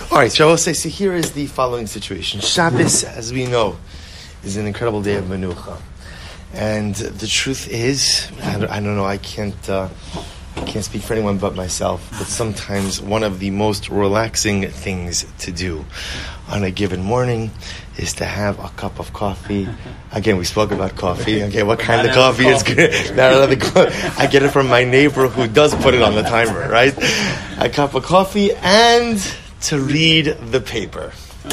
All right, so I will say, so here is the following situation. Shabbos, as we know, is an incredible day of menucha. And the truth is, I don't know, I can't speak for anyone but myself, but sometimes one of the most relaxing things to do on a given morning is to have a cup of coffee. Again, we spoke about coffee. Okay, what kind of coffee is good? I get it from my neighbor who does put it on the timer, right? A cup of coffee and to read the paper.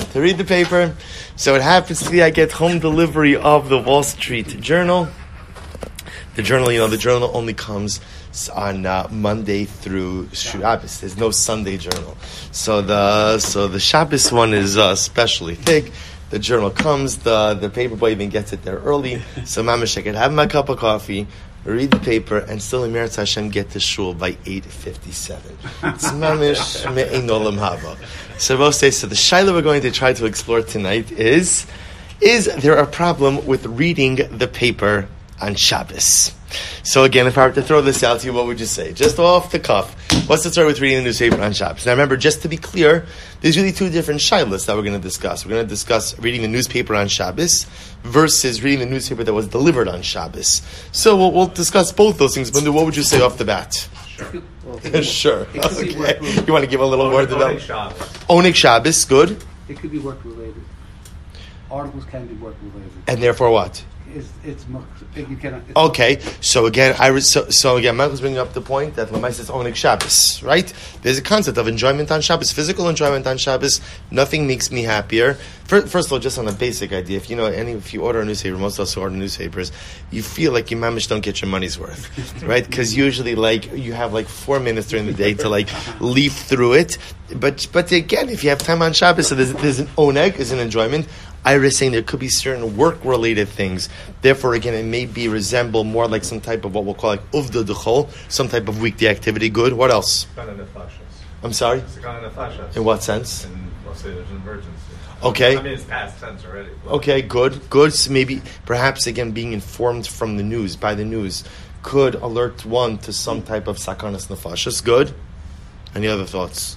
So it happens to be I get home delivery of the Wall Street Journal. The journal only comes on Monday through Shabbos. There's no Sunday journal. So the Shabbos one is especially thick. The journal comes, the paper boy even gets it there early. So mamish, I can have my cup of coffee, read the paper, and still in Meretz Hashem get to shul by 8:57. It's mamish me'ein olam haba. So the shaila we're going to try to explore tonight is there a problem with reading the paper on Shabbos? So again, if I were to throw this out to you, what would you say? Just off the cuff, what's the story with reading the newspaper on Shabbos? Now remember, just to be clear, there's really two different shilas that we're going to discuss. We're going to discuss reading the newspaper on Shabbos versus reading the newspaper that was delivered on Shabbos. So we'll discuss both those things. But what would you say off the bat? Sure. Sure. Okay. You want to give a little word about Oneg Shabbos? Good. It could be work related. Articles can be work related. And therefore what? You cannot. Okay, so again, Michael's bringing up the point that Lamai says Oneg Shabbos, right? There's a concept of enjoyment on Shabbos, physical enjoyment on Shabbos. Nothing makes me happier. First of all, just on a basic idea, if you order a newspaper, most of us who order newspapers, you feel like you mamish don't get your money's worth, right? Because usually, you have 4 minutes during the day to leaf through it. But again, if you have time on Shabbos, so there's an oneg, is an enjoyment. I was saying there could be certain work-related things. Therefore, again, it may resemble more like some type of what we'll call uvda d'chol, some type of weekday activity. Good. What else? I'm sorry? In what sense? Let's say there's an emergency. Okay. I mean, it's past tense already. Okay, good. So maybe, perhaps, again, being informed from by the news, could alert one to some type of sakanas nefashos. Good. Any other thoughts?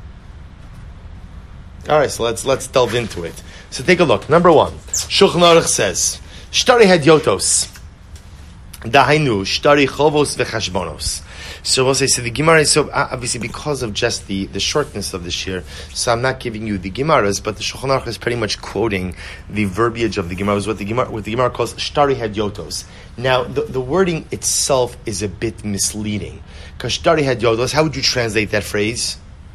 All right, so let's delve into it. So take a look. Number one, Shulchan Aruch says, "Shtari hedyotos, dahainu shtari chovos v'chashbonos." So we'll say, the Gemara is obviously because of just the shortness of the shir. So I'm not giving you the Gemaras, but the Shulchan Aruch is pretty much quoting the verbiage of the Gemara. What the Gemara calls shtari hedyotos. Now the wording itself is a bit misleading. Because shtari hedyotos, how would you translate that phrase?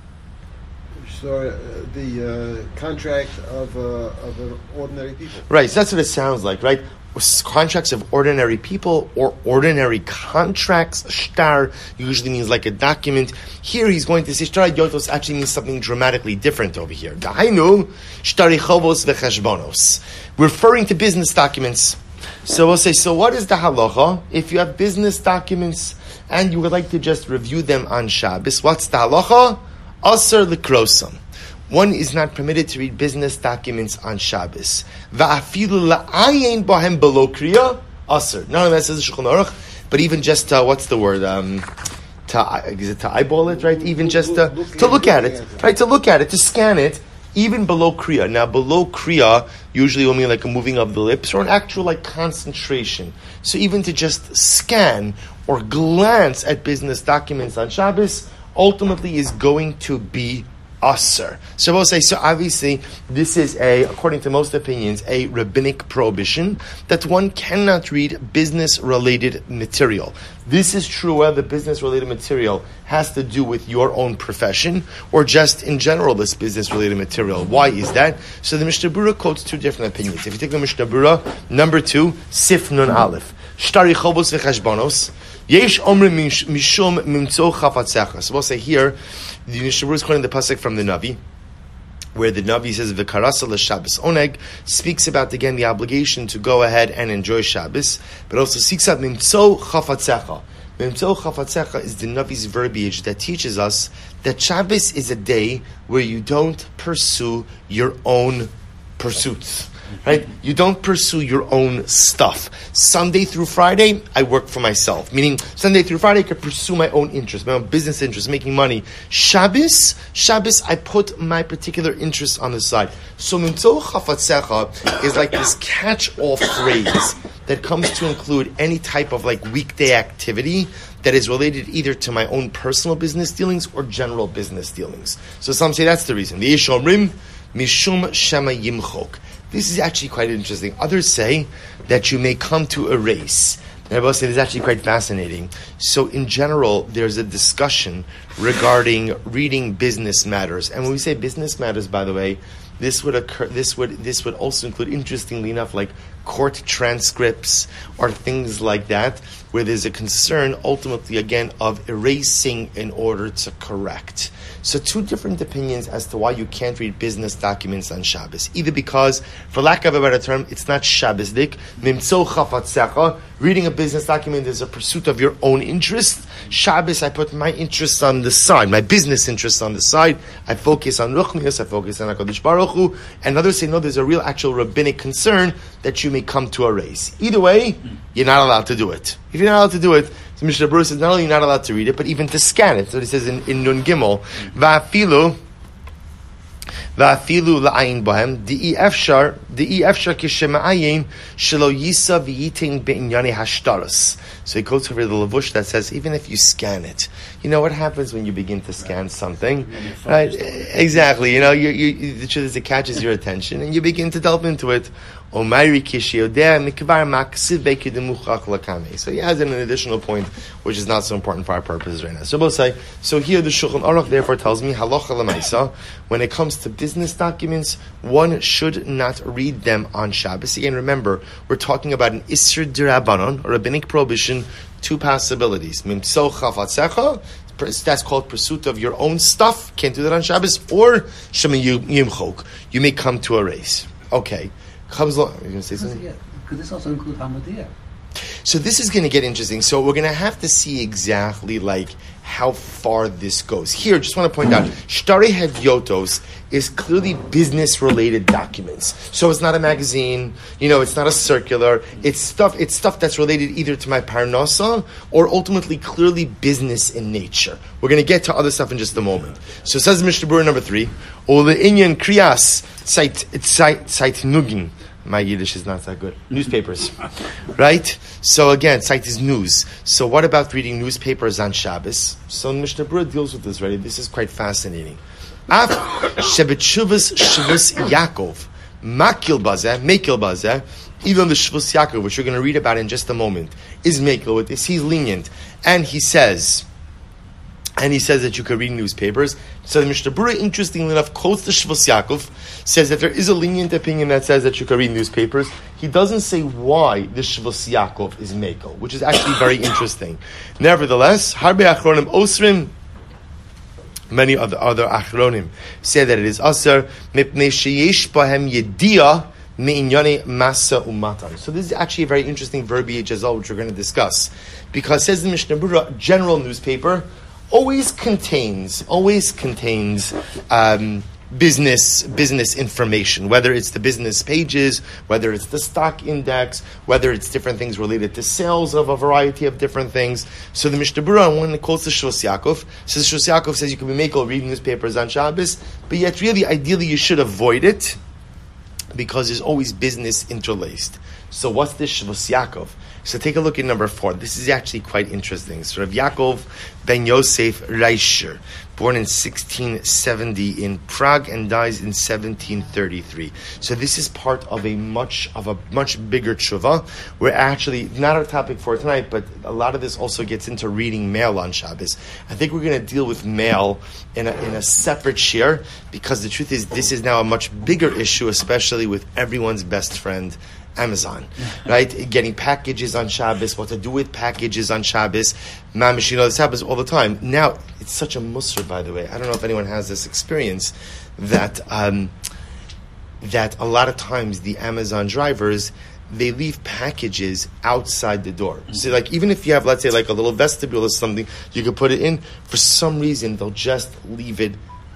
So the contract of ordinary people. Right, so that's what it sounds like, right? Contracts of ordinary people or ordinary contracts. Shtar usually means like a document. Here he's going to say shtar yotos actually means something dramatically different over here. Dahainu shtari chovos v'chashbonos, referring to business documents. So we'll say, so what is the halacha if you have business documents and you would like to just review them on Shabbos? What's the halacha? Aser l'krosam. One is not permitted to read business documents on Shabbos. Va'afilu la'ayin bohem below kriya aser. None of that says Shulchan Aruch, but even just what's the word? To eyeball it, right? Even just to look at it, right? To look at it, to scan it, even below kriya. Now, below kriya usually will mean like a moving of the lips or an actual concentration. So even to just scan or glance at business documents on Shabbos ultimately is going to be aser. So we'll say, so obviously this is according to most opinions, a rabbinic prohibition that one cannot read business-related material. This is true whether the business-related material has to do with your own profession or just in general this business-related material. Why is that? So the Mishnah Berurah quotes two different opinions. If you take the Mishnah Berurah, number 2, Sif Nun Aleph, Shtari Chovos v'Chashbonos, Yesh Omrim Mishum Mimtzo Chafatzecha. So we'll say here, the Mishnah Berurah is quoting the pasuk from the Navi, where the Navi says V'karasa l'Shabbos Oneg, speaks about again the obligation to go ahead and enjoy Shabbos, but also speaks out Mimtzo Chafatzecha. Mimtzo Chafatzecha is the Navi's verbiage that teaches us that Shabbos is a day where you don't pursue your own pursuits. right? You don't pursue your own stuff. Sunday through Friday, I work for myself. Meaning, Sunday through Friday, I could pursue my own interest, my own business interest, making money. Shabbos, I put my particular interest on the side. So, Mimtzo Chafatzecha is like this catch-all phrase that comes to include any type of like weekday activity that is related either to my own personal business dealings or general business dealings. So some say that's the reason. The Yeshomrim Mishum Shema Yimchok. This is actually quite interesting. Others say that you may come to a race. And I will say this is actually quite fascinating. So in general, there's a discussion regarding reading business matters. And when we say business matters, by the way, this would also include, interestingly enough, like court transcripts or things like that, where there's a concern, ultimately, again, of erasing in order to correct. So two different opinions as to why you can't read business documents on Shabbos. Either because, for lack of a better term, it's not Shabbosdik. Mimtzo chafatzecha. Reading a business document is a pursuit of your own interest. Shabbos, I put my interests on the side, my business interests on the side. I focus on Ruchnius, I focus on HaKadosh Baruch Hu. And others say, no, there's a real actual rabbinic concern that you may come to a race. Either way, you're not allowed to do it. If you're not allowed to do it, so Mishnah Berurah says not only you're not allowed to read it, but even to scan it. So he says in Nun Gimel, Va'afilu la'ayin bahem di'i efshar kishema'ayin shelo yisa v'yitin be'inyane hashtaros. So he quotes over the Lavush that says, even if you scan it, you know what happens when you begin to scan something, right? Exactly. You know, the truth is it catches your attention and you begin to delve into it. So he has an additional point, which is not so important for our purposes right now. So we'll say, so here the Shulchan Aruch therefore tells me, halacha l'maisa, when it comes to business documents, one should not read them on Shabbos. Again, remember, we're talking about an Isser D'Rabbanan, a rabbinic prohibition, two possibilities. Mimtzo chafatzecha, that's called pursuit of your own stuff, can't do that on Shabbos, or Shema Yimchok, you may come to a race. Okay. Comes along. Are you going to say something? Yeah, could this also include Hamadiyah? So this is going to get interesting. So we're going to have to see exactly like how far this goes. Here, just want to point out, Shtari Hedyotos is clearly business-related documents. So it's not a magazine, it's not a circular. It's stuff that's related either to my parnasa or ultimately clearly business in nature. We're going to get to other stuff in just a moment. So it says Mishnah Berurah number 3, Ole Inyan Kriyas Sait Nugin. My Yiddish is not that good. Newspapers, right? So again, site is news. So what about reading newspapers on Shabbos? So Mishnah Berurah deals with this already. This is quite fascinating. Af shebetshuvas shvus Yaakov makil bazeh, even the shvus Yaakov, which we're going to read about in just a moment, is makil with this. He's lenient, and he says that you can read newspapers. So the Mishnah Berurah, interestingly enough, quotes the Shvus Yaakov, says that there is a lenient opinion that says that you can read newspapers. He doesn't say why the Shvus Yaakov is mekel, which is actually very interesting. Nevertheless, Harbe Achronim Osrim, many other Achronim say that it is Aser, Mipnei Sheyesh Bahem Yediyah Me'inyane Masa Umatan. So this is actually a very interesting verbiage as well, which we're going to discuss. Because says the Mishnah Berurah, general newspaper always contains business information, whether it's the business pages, whether it's the stock index, whether it's different things related to sales of a variety of different things. So the Mishnah Berurah, when it quotes the Shvus Yaakov, says Shvus Yaakov says you can be makel reading newspapers on Shabbos, but yet really, ideally, you should avoid it because there's always business interlaced. So what's this Shvus Yaakov? So take a look at number 4. This is actually quite interesting. So Rav Yaakov ben Yosef Reischer, born in 1670 in Prague and dies in 1733. So this is part of a much bigger tshuva. We're actually, not our topic for tonight, but a lot of this also gets into reading mail on Shabbos. I think we're going to deal with mail in a separate share, because the truth is this is now a much bigger issue, especially with everyone's best friend, Amazon, right? Getting packages on Shabbos, what to do with packages on Shabbos. Mamish, this happens all the time. Now, it's such a musr, by the way. I don't know if anyone has this experience, that a lot of times the Amazon drivers, they leave packages outside the door. So like, even if you have, let's say, like a little vestibule or something, you could put it in, for some reason, they'll just leave it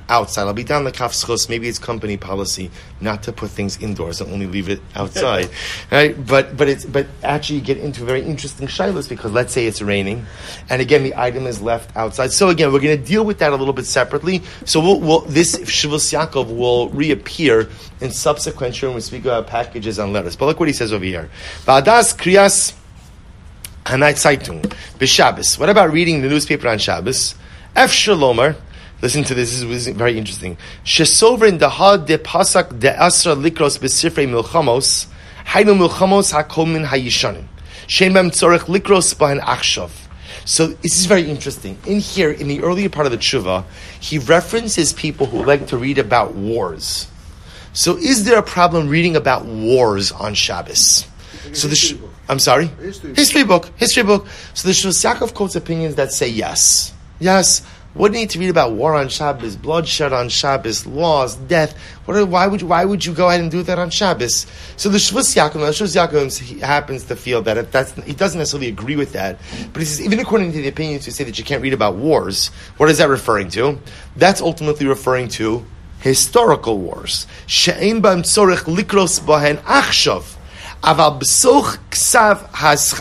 outside. I'll be down the kafschus. Maybe it's company policy not to put things indoors and only leave it outside, right? But actually you get into a very interesting shilas because let's say it's raining, and again the item is left outside. So again, we're going to deal with that a little bit separately. So this Shivus Yaakov will reappear in subsequent shurim when we speak about packages and letters. But look what he says over here. Ba'adas kriyas hanayt Zeitung b'Shabbos. What about reading the newspaper on Shabbos? F. Shalomar. Listen to this. This is very interesting. Shesovrin dahad de pasak de asra likros besifrei milchamos haynu milchamos hakomin hayishanim shemem tzorech likros bahan achshav. So this is very interesting. In here, in the earlier part of the tshuva, he references people who like to read about wars. So is there a problem reading about wars on Shabbos? So I'm sorry? History book. So the Shivus Yaakov quotes opinions that say yes. Yes. What do you need to read about war on Shabbos, bloodshed on Shabbos, laws, death? Why would you go ahead and do that on Shabbos? So the Shivus Yaakov he happens to feel that he doesn't necessarily agree with that, but he says even according to the opinions who say that you can't read about wars, what is that referring to? That's ultimately referring to historical wars. She'ein b'am tzorech likros bahen achshav. Aval b'soch ksav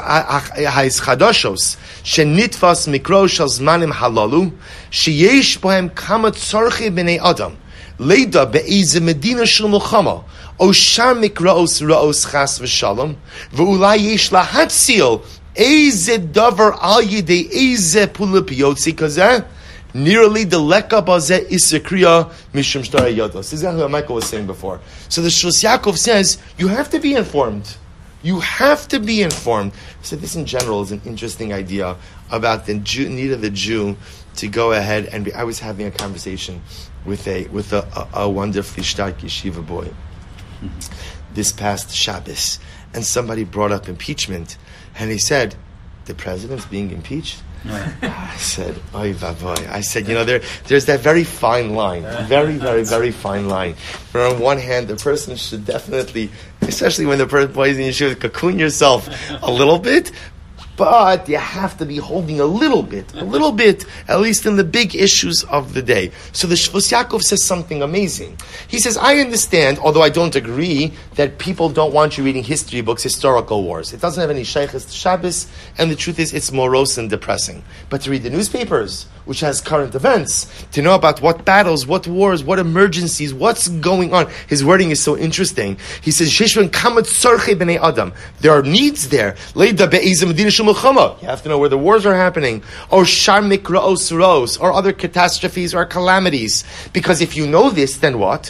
ha'izchadoshos shenitfas mikro shel zmanim halalu sheyesh bohem kama tzorche b'nei adam leida be'eze medina shel milchama o shar mikraos raos chas v'shalom v'ulai yesh lahatzil eze davar al yidei eze pulip yotzi kazeh nearly the leka bazeh isekriya mishum shtara yodos. This is what Michael was saying before. So the Shivus Yaakov says you have to be informed. You have to be informed. So this in general is an interesting idea about the need of the Jew to go ahead and I was having a conversation with a wonderfully stark yeshiva boy this past Shabbos, and somebody brought up impeachment, and he said, "The president's being impeached." I said, "Oy vavoy." I said, there's that very fine line, very, very, very fine line. Where on one hand, the person should definitely, especially when the person plays in, you should cocoon yourself a little bit, but you have to be holding a little bit, at least in the big issues of the day. So the Shivus Yaakov says something amazing. He says, I understand, although I don't agree, that people don't want you reading history books, historical wars. It doesn't have any shaykhs to Shabbos, and the truth is it's morose and depressing. But to read the newspapers, which has current events, to know about what battles, what wars, what emergencies, what's going on. His wording is so interesting. He says, there are needs there. You have to know where the wars are happening, or shar mikraos ros, or other catastrophes or calamities. Because if you know this, then what?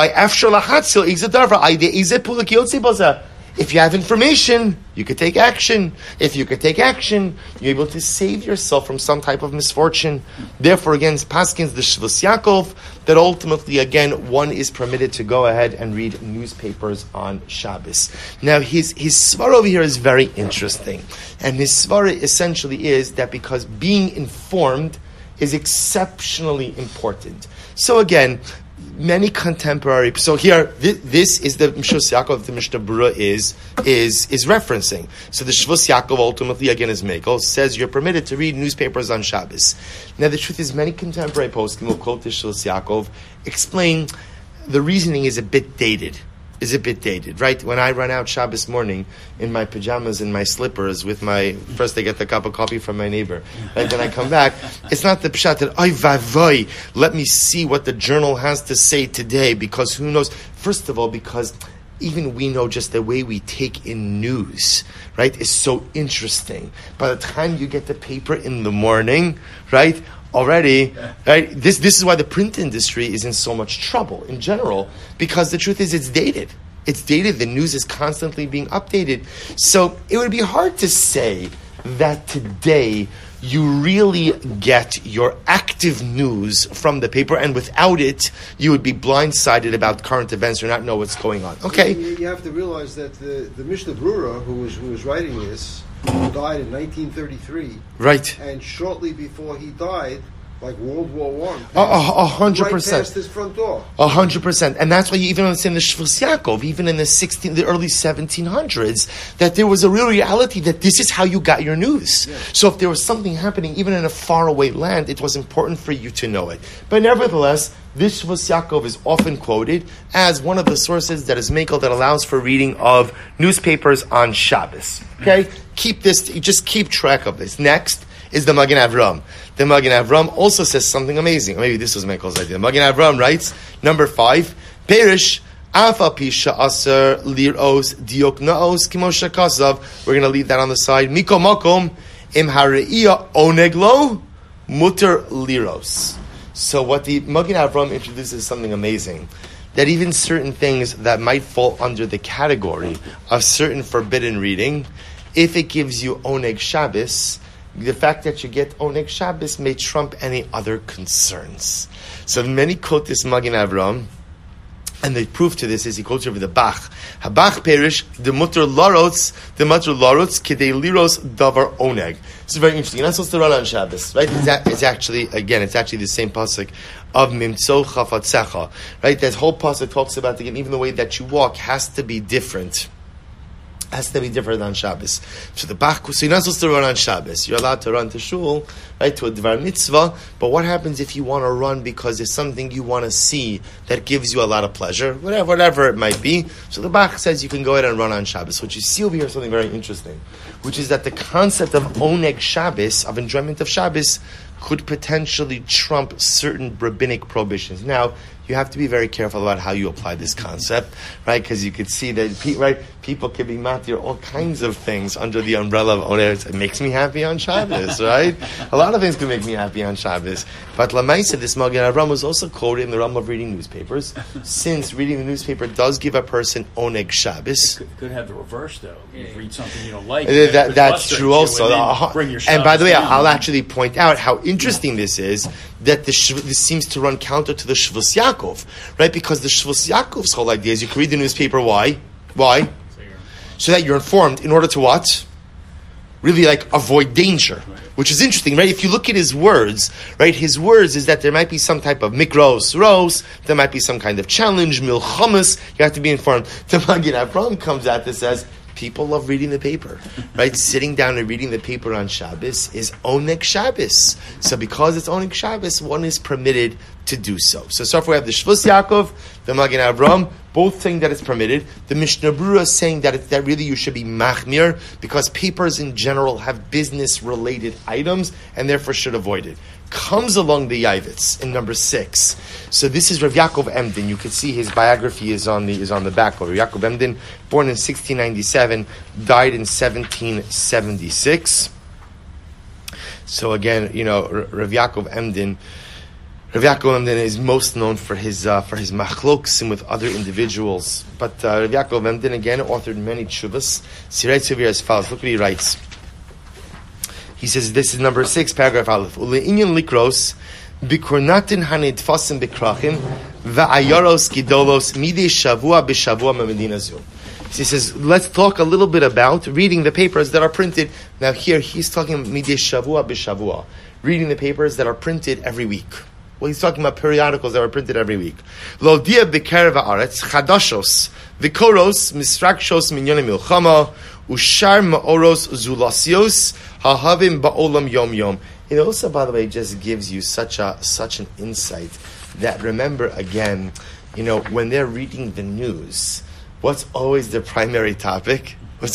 If you have information, you could take action. If you could take action, you're able to save yourself from some type of misfortune. Therefore, again, Paskins the Shivus Yaakov, that ultimately, again, one is permitted to go ahead and read newspapers on Shabbos. Now, his svara over here is very interesting. And his svara essentially is that because being informed is exceptionally important. So again, many contemporary. So here, this is the Shivus Yaakov the Mishnah Berurah is referencing. So the Shivus Yaakov ultimately again is Mekel says you're permitted to read newspapers on Shabbos. Now the truth is, many contemporary poskim will quote the Shivus Yaakov, explain the reasoning is a bit dated. Right? When I run out Shabbos morning in my pajamas and my slippers with first I get the cup of coffee from my neighbor, and then I come back, it's not the pshat that, oy vavoy, let me see what the journal has to say today, because who knows? First of all, because even we know just the way we take in news, right, is so interesting. By the time you get the paper in the morning, right, already, right? This is why the print industry is in so much trouble in general, because the truth is it's dated. The news is constantly being updated. So it would be hard to say that today you really get your active news from the paper, and without it, you would be blindsided about current events or not know what's going on. Okay? You have to realize that the Mishnah Berurah, who was writing this, died in 1933. Right. And shortly before he died, like World War One. 100%. Right past his front door. 100%. And that's why you even understand the Shvus Yaakov, even in the early 1700s, that there was a real reality that this is how you got your news. Yeah. So if there was something happening, even in a faraway land, it was important for you to know it. But nevertheless, this Shvus Yaakov is often quoted as one of the sources that is Mekel that allows for reading of newspapers on Shabbos. Okay? Just keep track of this. Next is the Magen Avram. The Magen Avram also says something amazing. Maybe this was Mekel's idea. Magen Avram writes, number 5, Perish, Afa Pisha Aser Liros Dioknaos Kimosha Kasav. We're going to leave that on the side. Miko Makom Im Hareia Oneglo Mutter Liros. So what the Magen Avram introduces is something amazing. That even certain things that might fall under the category of certain forbidden reading, if it gives you Oneg Shabbos, the fact that you get Oneg Shabbos may trump any other concerns. So many quote this Magen Avram, and the proof to this is he quotes over the Bach. Habach perish the mutter larotz kidei liros davar oneg. This is very interesting. You're not supposed to run on Shabbos, right? It's actually the same pasuk of Mimtso Chafatzecha, right? That whole pasuk talks about even the way that you walk has to be different. Has to be different on Shabbos. So you're not supposed to run on Shabbos. You're allowed to run to shul, right, to a dvar mitzvah. But what happens if you want to run because there's something you want to see that gives you a lot of pleasure, whatever it might be? So the Bach says you can go ahead and run on Shabbos. What you see over here is something very interesting, which is that the concept of oneg Shabbos, of enjoyment of Shabbos, could potentially trump certain rabbinic prohibitions. Now, you have to be very careful about how you apply this concept, right? Because you could see that, people can be matir all kinds of things under the umbrella of oneg. It makes me happy on Shabbos, right? A lot of things can make me happy on Shabbos. But Lamaisa, this Magen Avram was also quoted in the realm of reading newspapers, since reading the newspaper does give a person oneg Shabbos. It could have the reverse, though. You read something you don't like. That's true also. And by the way, I'll down. actually point out how interesting this is, that this seems to run counter to the Shvus Yaakov, right? Because the Shvus Yaakov's whole idea is you can read the newspaper. Why? So that you're informed in order to what? Really avoid danger. Right. Which is interesting, right? If you look at his words, right? His words is that there might be some type of mikros, ros, there might be some kind of challenge, milchamas, you have to be informed. The Magen Avram comes out and says, people love reading the paper, right? Sitting down and reading the paper on Shabbos is Oneg Shabbos. So because it's Oneg Shabbos, one is permitted to do so. So far we have the Shvus Yaakov, the Magen Avram, both saying that it's permitted. The Mishnah Berurah saying that really you should be machmir, because papers in general have business-related items and therefore should avoid it. Comes along the Yavitz in number 6. So this is Rav Yaakov Emden. You can see his biography is on the back of Rav Yaakov Emden, born in 1697, died in 1776. So again, Rav Yaakov Emden. Rav Yaakov Emden is most known for his machloksim with other individuals. But Rav Yaakov Emden again authored many tshuvas. So he writes over here as follows. Look what he writes. He says, this is number 6, paragraph Aleph. Ule'inyan likros, bikurnatin hanitfasim bikrachim, va'ayaros gidolos, midei shavua b'shavua memedina zu. He says, let's talk a little bit about reading the papers that are printed. Now here, he's talking midei shavua b'shavua, reading the papers that are printed every week. Well, he's talking about periodicals that are printed every week. Lo dia b'kerev haaretz, chadashos, v'koros, misrakshos minyonim milchama, ushar ma'oros zulasios, hahavim ba'olam yom yom. It also, by the way, just gives you such an insight that, remember again, when they're reading the news, what's always the primary topic?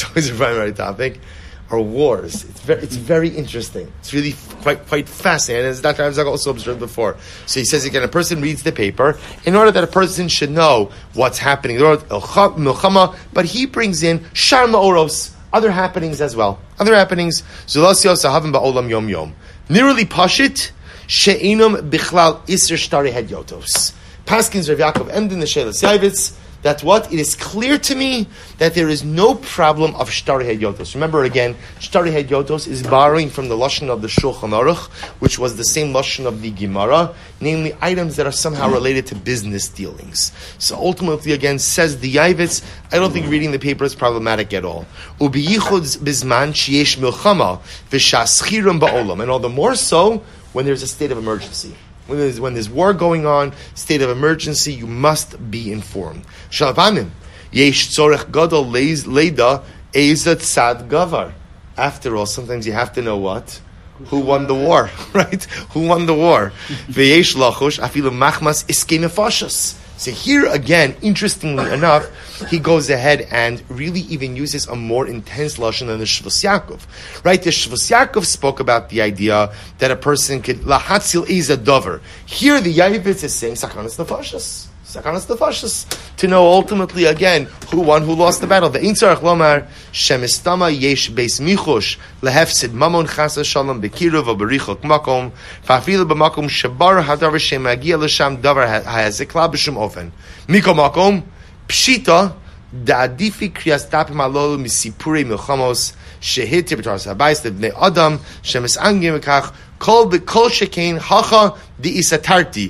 Are wars. It's very interesting. It's really quite fascinating. As Dr. Hamzak also observed before. So he says again, a person reads the paper in order that a person should know what's happening. But he brings in shar ma'oros, other happenings as well. Other happenings. Zulasios sahavim ba'olam yom yom. Niruli pashit she'inum bichlal isr shtari had yotos. Paskins Rav Yaakov Emden the Shelas Yavitz. That's what? It is clear to me that there is no problem of Shtari Hedyotos. Remember again, Shtari Hedyotos is borrowing from the Lashon of the Shulchan Aruch, which was the same Lashon of the Gemara, namely items that are somehow related to business dealings. So ultimately, again, says the Yavitz, I don't think reading the paper is problematic at all. Ubiyichud bizman sheyesh milchama v'shaschirim ba'olam. And all the more so, when there's a state of emergency. When there's war going on, state of emergency, you must be informed. Shalvanim, yesh tzorech gadol leida ezat sad gavar. After all, sometimes you have to know what? Who won the war, right? Who won the war? Veyesh lachush afilu machmas iskei nefashos. So here again, interestingly enough, he goes ahead and really even uses a more intense lashon than the Shvus Yaakov. Right? The Shvus Yaakov spoke about the idea that a person could lahatzil iza dover. Here the Yavitz is saying sakanas nefashos. Sakanas nefashos. To know ultimately again who won, who lost the battle. The Ein Tzarech Lomar Shemistama Yesh Beis Michush Lehefsid Mamon Chasa Shalom Bekiruv Berichok Makom Fafil B'Makom Shabar Hadavar Shemagia L'Sham Davar Hayazikla B'Shem Ofen Miko Makom Pshita Da'adifi Kriyas Tapim Alol Misipurei Milchamos Shehit Tibetar Sabayis Lebnei Adam Shemis Angim Mekach Kol Shekain Hacha Di Isatarti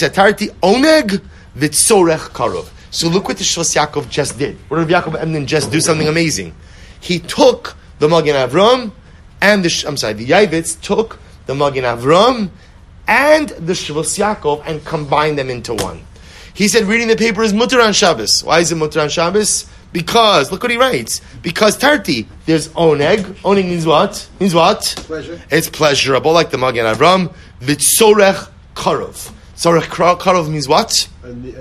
Oneg V'Tzorech Karov. So look what the Shvus Yaakov just did. What did Yaakov Emden just do? Something amazing. He took the Magen Avram and the Yavitz took the Magen Avram and the Shvus Yaakov and combined them into one. He said reading the paper is mutar on Shabbos. Why is it mutar on Shabbos? Because, look what he writes. Because tarti, there's oneg. Oneg means what? Means what? Pleasure. It's pleasurable, like the Magen Avram. V'tzorech karov. Tzorech karov means what?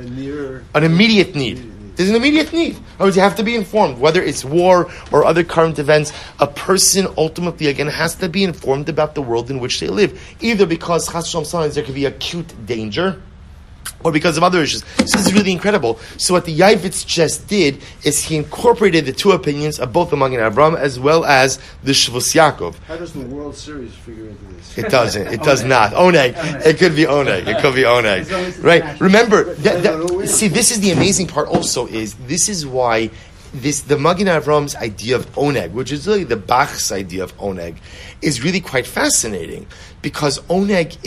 An immediate need. There's an immediate need. In other words, you have to be informed. Whether it's war or other current events, a person ultimately, again, has to be informed about the world in which they live. Either because, chas v'shalom, sometimes there could be acute danger, or because of other issues. So this is really incredible. So what the Yavitz just did is he incorporated the two opinions of both the Magen Avram as well as the Shvus Yaakov. How does the World Series figure into this? It doesn't. It does not. Oneg. It could be oneg. It could be oneg. Right? Remember, see, this is the amazing part also is, this is why the Magen Avram's idea of oneg, which is really the Bach's idea of oneg, is really quite fascinating. Because oneg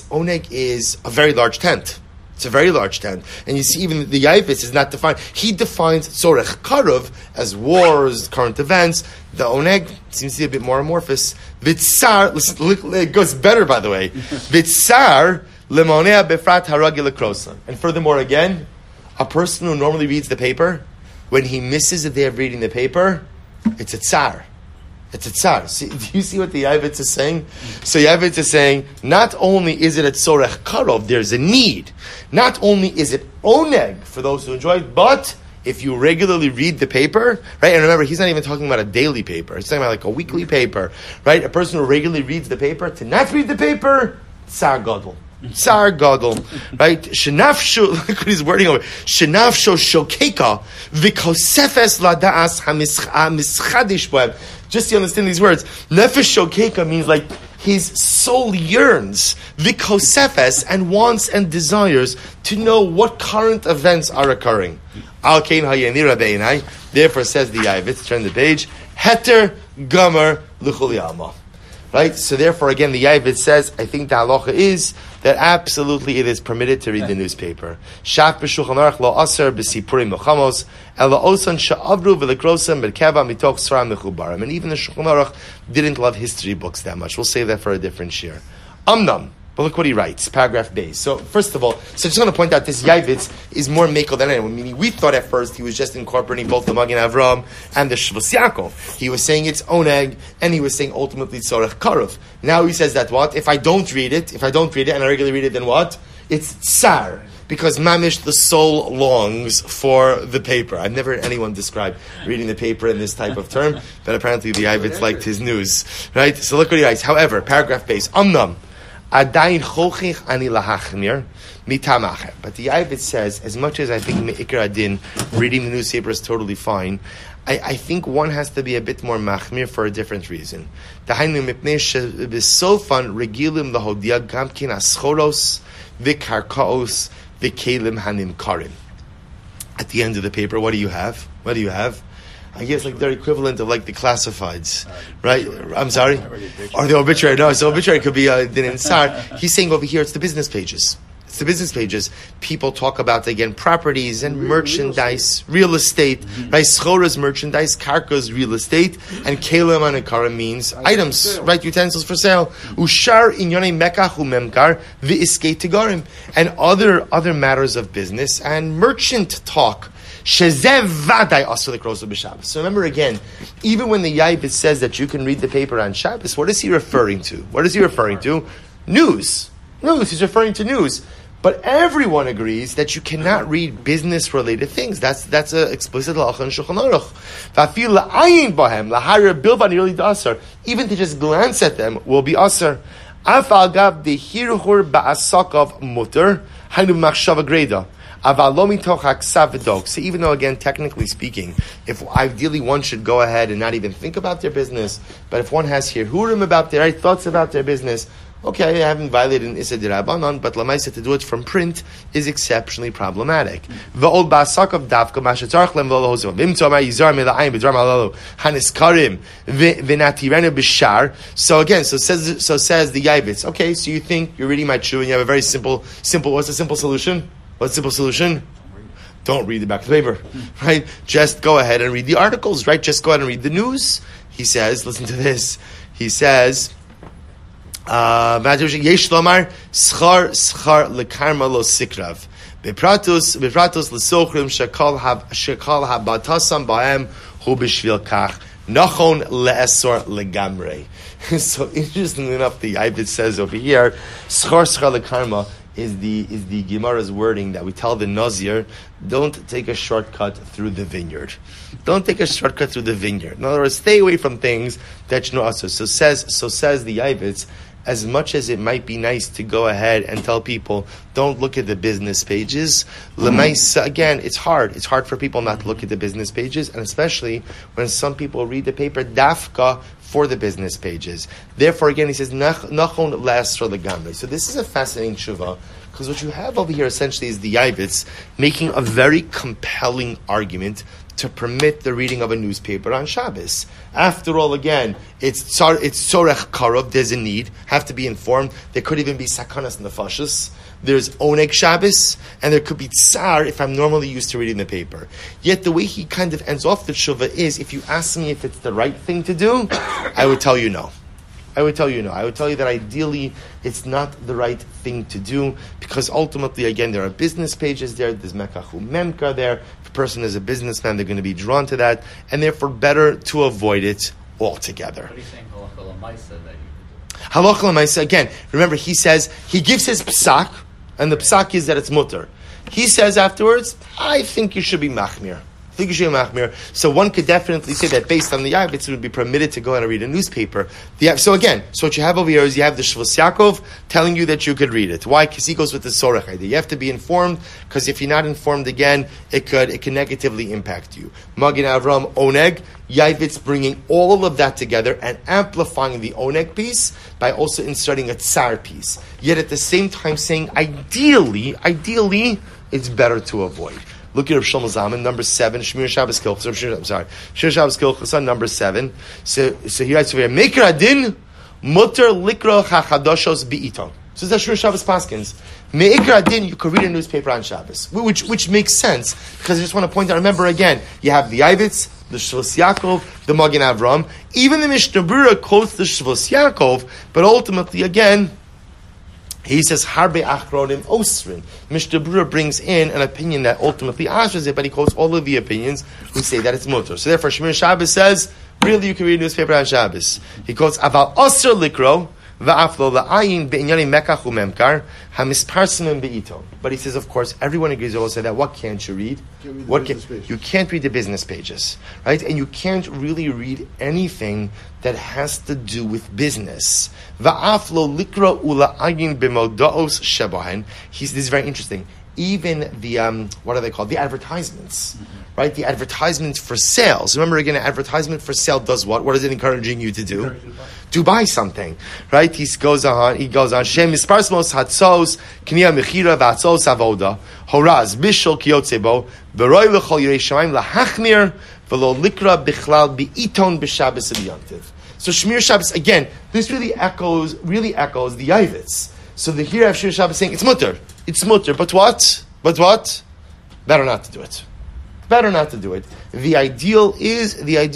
is a very large tent. It's a very large tent. And you see, even the Yavitz is not defined. He defines Tzorech Karov as wars, current events. The Oneg seems to be a bit more amorphous. Vitzar, listen, look, it goes better, by the way. Vitzar lemonea befrat haragil lekrosa. And furthermore, again, a person who normally reads the paper, when he misses a day of reading the paper, it's a tsar. It's a tsar. See, do you see what the Yavitz is saying? So Yavitz is saying, not only is it a tzorech karov, there's a need. Not only is it oneg for those who enjoy it, but if you regularly read the paper, right? And remember, he's not even talking about a daily paper. He's talking about like a weekly paper, right? A person who regularly reads the paper, to not read the paper, tsar gadol. Tsar gadol, right? Shenafsho, look at his wording over. Shenafsho shokeka v'kosefes lada'as hamischadish bohem. Just to understand these words, nefesh shokeka means like his soul yearns, v'kosefes, and wants and desires to know what current events are occurring. Al kein hayenira beinai. Therefore, says the Yavitz, turn the page. Heter gomer l'chul yama. Right? So therefore, again, the Yavitz says, I think the halacha is that absolutely it is permitted to read the newspaper. Shaf b'shulchan aruch lo aser b'sipurim mechamos ela osan sha'avru v'lekrosam b'keva mitoch sram mechubarim. And even the Shulchan Aruch didn't love history books that much. We'll save that for a different shir. Amnam. But look what he writes, paragraph base. So first of all, so I just want to point out this Yavitz is more mekel than anyone. Meaning we thought at first he was just incorporating both the Magen Avram and the Shvus Yaakov. He was saying it's oneg, and he was saying ultimately tzorech karov. Now he says that what? If I don't read it and I regularly read it, then what? It's tsar. Because mamish, the soul longs for the paper. I've never heard anyone describe reading the paper in this type of term, but apparently the Yavitz liked his news. Right? So look what he writes. However, paragraph base, amnam. Adayin chochich ani lahachmir mitamacher. But the Yavitz says, as much as I think me'ikar adin, reading the newspaper is totally fine, I think one has to be a bit more machmir for a different reason. Dahainu mipnei shebisofan regilim lahodia gamkin aschoros v'karkaos v'kelim hanim karim. At the end of the paper, what do you have? I guess like they're equivalent of like the classifieds, right? I'm sorry? Or the obituary. No, so obituary could be din and sar. He's saying over here it's the business pages. It's the business pages. People talk about, again, properties and merchandise, real estate. Right? Schora is merchandise, karka is real estate, and kelim anakara means items, right? Utensils for sale. Ushar inyonei mekach umemkar v'iskei tigarim. And other matters of business and merchant talk. So remember again, even when the Yaibit says that you can read the paper on Shabbos, what is he referring to? What is he referring to? News. He's referring to news. But everyone agrees that you cannot read business-related things. That's an explicit halacha in Shulchan Aruch. Even to just glance at them will be asar. So even though, again, technically speaking, if ideally one should go ahead and not even think about their business, but if one has hirhurim about their thoughts about their business, okay, I haven't violated an Issa D'Rabbanan, but Lamaisa to do it from print is exceptionally problematic. So again, so says the Yaibitz. Okay, so you think you're reading my Chu and you have a very simple, what's the simple solution? What's the simple solution? Don't read the back of the paper, right? Just go ahead and read the articles, right? Just go ahead and read the news. He says, listen to this. He says, Yesh lomar schar lekarma lo sikrav bepratus lesochrim shekal habatasam baem hu b'shvil kach nachon leesor legamrei. So interestingly enough, the Yaibit says over here, schar lekarma is the Gemara's wording that we tell the Nazir, don't take a shortcut through the vineyard. Don't take a shortcut through the vineyard. In other words, stay away from things that you know also. So says the Yaibitz, as much as it might be nice to go ahead and tell people, don't look at the business pages, again, it's hard. It's hard for people not to look at the business pages, and especially when some people read the paper dafka for the business pages. Therefore, again, he says, nachon le'asra legamrei. So this is a fascinating tshuva, because what you have over here essentially is the Yaibitz making a very compelling argument to permit the reading of a newspaper on Shabbos. After all, again, it's tzorech karov, there's a need, have to be informed. There could even be sakanas nefashos. There's oneg Shabbos, and there could be tsar if I'm normally used to reading the paper. Yet the way he kind of ends off the tshuva is, if you ask me if it's the right thing to do, I would tell you no. I would tell you that ideally it's not the right thing to do, because ultimately, again, there are business pages there, there's mekachu memka there. If a person is a businessman, they're going to be drawn to that, and therefore better to avoid it altogether. What are you saying, halacha l'maisa, that you could do? Halacha l'maisa, again, remember he says, he gives his psak, and the psak is that it's mutter. He says afterwards, I think you should be machmir. So one could definitely say that based on the Yaibitz, it would be permitted to go and read a newspaper. So what you have over here is you have the Shvus Yaakov telling you that you could read it. Why? Because he goes with the Sorech idea. You have to be informed, because if you're not informed, again, it can negatively impact you. Magin Avram Oneg, Yaibitz bringing all of that together and amplifying the Oneg piece by also inserting a Tsar piece. Yet at the same time saying, ideally, it's better to avoid. Look at Rav Shlomo Zalman, number 7, Shmir Shabbos Kilchas. Shmir Shabbos Kilchas, number 7. So he writes over here, Meikar Adin, Mutter Likro Chachadoshos Bi'iton. So that's Shmir Shabbos Paskins. Meikar Adin, you could read a newspaper on Shabbos, which makes sense, because I just want to point out, remember again, you have the Yaibitz, the Shvus Yaakov, the Magin Avram. Even the Mishnah Brura quotes the Shvus Yaakov, but ultimately, again, he says, Harbe Achronim Osrin. Mishnah Brura brings in an opinion that ultimately answers it, but he quotes all of the opinions who say that it's mutter. So therefore, Shmir Shabbos says, really you can read a newspaper on Shabbos. He quotes, Aval Osir Likro, Va'aflo La'ayin Be'inyani Mekachu Memkar, Hamisparsimim Be'iton. But he says, of course, everyone agrees also that what can't you read? You can't read the business pages, right? And you can't really read anything that has to do with business. Va'aflo Likro Ula'ayin B'modaos Shebahen. This is very interesting. Even the, what are they called? The advertisements, right? The advertisements for sales. Remember again, an advertisement for sale does what? What is it encouraging you to do? To buy something, right? He goes on, Shem Misparsmos Hatzos, Kniya Mechira Vatzos Avoda, Horaz, Bishol Kiyotzebo, Beroy Lechol Yirei Shamayim Lahachmir, Velo Likra Bichlal Bi'iton B'Shabbos Yontiv. So Shmir Shabbos, again, this really echoes the Yaivitz. So the here Shmir Shabbos saying, it's mutter. it's mutter. But what? Better not to do it. Better not to do it. The ideal is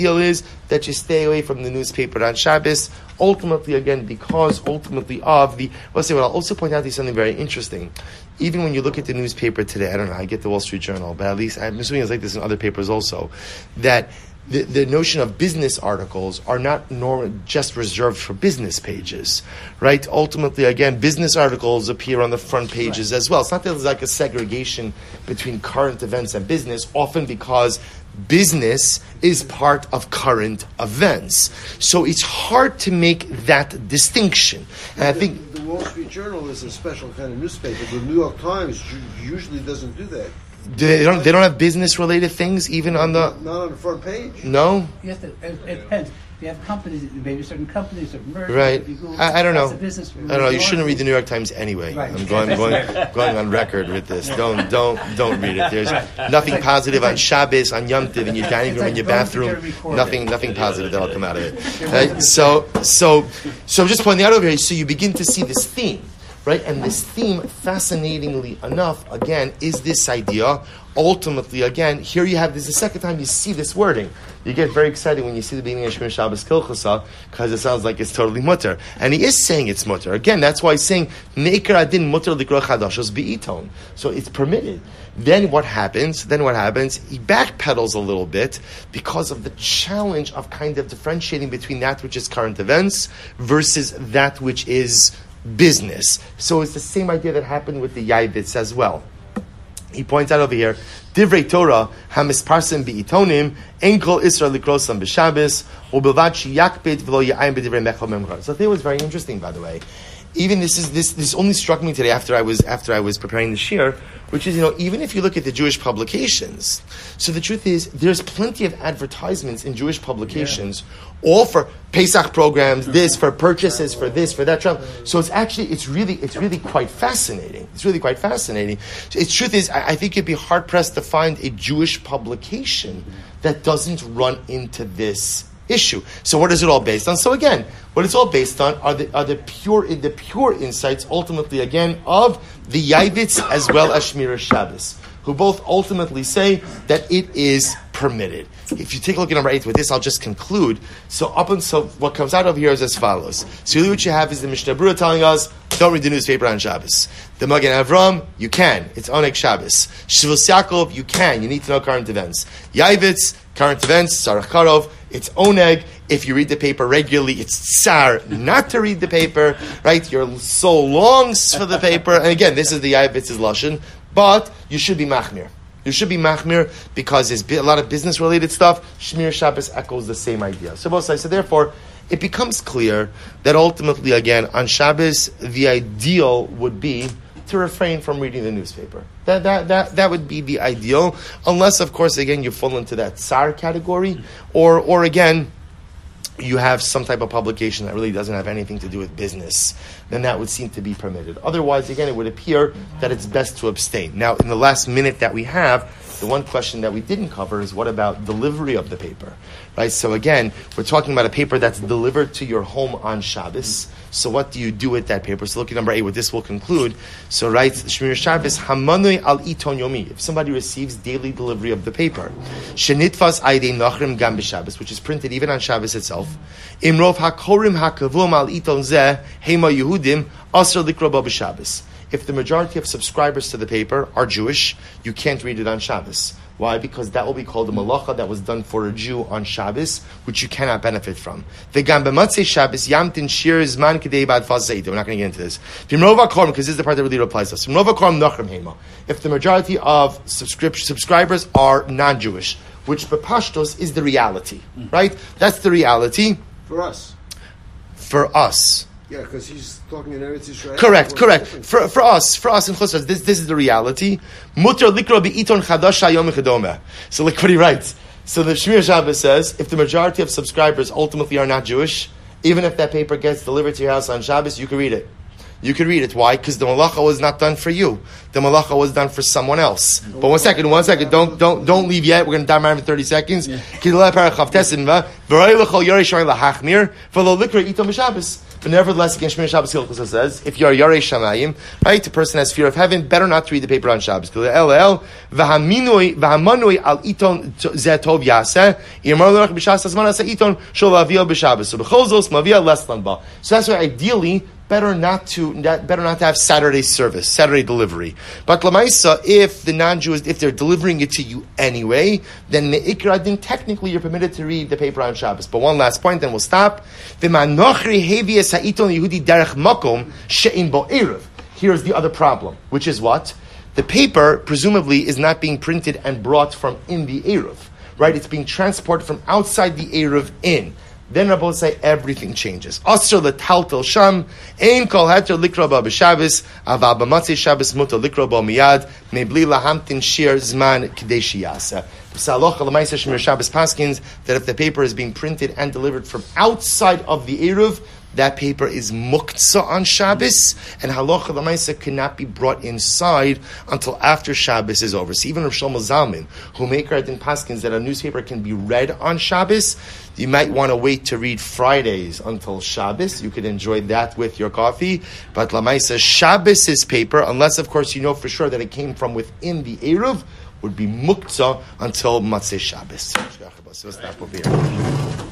that you stay away from the newspaper on Shabbos. Ultimately, again, because ultimately of the. Let's say what I'll also point out to you something very interesting. Even when you look at the newspaper today, I don't know, I get the Wall Street Journal, but at least I'm assuming it's like this in other papers also, that the notion of business articles are not just reserved for business pages, right? Ultimately, again, business articles appear on the front pages as well. It's not that there's like a segregation between current events and business, often because business is part of current events. So it's hard to make that distinction. And I think the Wall Street Journal is a special kind of newspaper. The New York Times usually doesn't do that. they don't have business related things even on the not on the front page. No. Yes, it depends. You have companies, maybe certain companies have merged. Right. I don't know. I don't know. You shouldn't read the New York Times anyway. Right. I'm going on record with this. Don't read it. There's nothing positive on Shabbos, on Yom Tov, in your dining room, in your bathroom. Nothing positive that'll come out of it. Right? So I'm just pointing out over here. So you begin to see this theme, right? And this theme, fascinatingly enough, again, is this idea. Ultimately, again, here you have this the second time you see this wording. You get very excited when you see the beginning of Shmir Shabbos Kilchasa because it sounds like it's totally mutter. And he is saying it's mutter. Again, that's why he's saying Neikar Adin mutter likro chadashos be'iton. So it's permitted. Then what happens? He backpedals a little bit because of the challenge of kind of differentiating between that which is current events versus that which is business. So it's the same idea that happened with the Yaivitz as well. He points out over here, Divrei Torah, hamisparsim be'itonim, enkol Isra likrosam b'Shabbos, u'bilvad sheyakpid v'lo ya'ayim b'divrei mechal memchar. So I think it was very interesting, by the way. Even this only struck me today after I was preparing the shir, which is, even if you look at the Jewish publications, so the truth is, there's plenty of advertisements in Jewish publications, all for Pesach programs, this, for purchases, for this, for that travel. So it's really quite fascinating. It's really quite fascinating. The truth is, I think you'd be hard pressed to find a Jewish publication that doesn't run into this issue. So what is it all based on? So again, what it's all based on are the pure insights, ultimately again, of the Yaivitz as well as Shmira Shabbos, who both ultimately say that it is permitted. If you take a look at number 8, with this I'll just conclude. So what comes out of here is as follows. So really what you have is the Mishnah Berurah telling us, don't read the newspaper on Shabbos. The Magen Avram, you can. It's Oneg Shabbos. Shivus Yaakov, you can. You need to know current events. Yaivitz, current events, Sarach Karov, it's Oneg. If you read the paper regularly, it's tsar not to read the paper, right? Your soul longs for the paper. And again, this is the Yavitz's Lashon, but you should be machmir. You should be machmir because there's a lot of business-related stuff. Shmir Shabbos echoes the same idea. So therefore, it becomes clear that ultimately, again, on Shabbos, the ideal would be to refrain from reading the newspaper. That would be the ideal, unless, of course, again, you fall into that tsar category, or again, you have some type of publication that really doesn't have anything to do with business, then that would seem to be permitted. Otherwise, again, it would appear that it's best to abstain. Now, in the last minute that we have, the one question that we didn't cover is what about delivery of the paper, right? So again, we're talking about a paper that's delivered to your home on Shabbos. So what do you do with that paper? So look at number 8, with this we'll conclude. So writes Shmir Shabbos, Hamanui al iton yomi. If somebody receives daily delivery of the paper, Shenitfas aidei nachrim gam b'Shabbos, which is printed even on Shabbos itself, Imrov hakorim hakavum al iton zeh, Hema Yehudim, Asr likro bo b'Shabbos. If the majority of subscribers to the paper are Jewish, you can't read it on Shabbos. Why? Because that will be called a malacha that was done for a Jew on Shabbos, which you cannot benefit from. V'gam b'matzei Shabbos yamtin shir zman k'dei bad fazayit. We're not going to get into this. V'mrova korm, because this is the part that really applies to us. V'mrova korm nachrim hema. If the majority of subscribers are non-Jewish, which b'pashtos is the reality, right? That's the reality. For us. For us. Yeah, because he's talking in Eretz Yisrael. Correct. For us in Chosras, this is the reality. Mutar likro be'iton chadash hayom chadome. So look what he writes. So the Shmir Shabbos says, if the majority of subscribers ultimately are not Jewish, even if that paper gets delivered to your house on Shabbos, you can read it. You can read it. Why? Because the malacha was not done for you. The malacha was done for someone else. But one second. Don't leave yet. We're going to time around for 30 seconds. But nevertheless, again, Shmir Shabbos Hilchos says, if you are Yarei Shamayim, right, the person has fear of heaven, better not to read the paper on Shabbos. LL, v'hamanui al iton zetov yaseh, yamar l'rach b'shas hazman asa iton shol aviyah b'Shabbos. So b'chozos maviyah less than ba. So that's why ideally, better not to have Saturday service, Saturday delivery. But Lamaisa, if the non-Jews, if they're delivering it to you anyway, then me'ikra, then technically you're permitted to read the paper on Shabbos. But one last point, then we'll stop. Here's the other problem, which is what? The paper, presumably, is not being printed and brought from in the Eruv, right? It's being transported from outside the Eruv in. Then Rabbi say everything changes. Asr letaltel sham, ein kol heter likra ba b'Shabbos, ava b'matzei Shabbos muta likra ba miyad, mebli lahamtin shir zman k'dei shiyasa. P'salocha l'maisa shmir Shabbos paskins that if the paper is being printed and delivered from outside of the Eruv, that paper is muktzah on Shabbos, and halacha l'maisa cannot be brought inside until after Shabbos is over. So even Rav Shlomo Zalman, who make in paskins that a newspaper can be read on Shabbos, you might want to wait to read Fridays until Shabbos. You could enjoy that with your coffee. But l'maisa, Shabbos' paper, unless of course you know for sure that it came from within the Eruv, would be muktzah until Matzei Shabbos. So stop over here.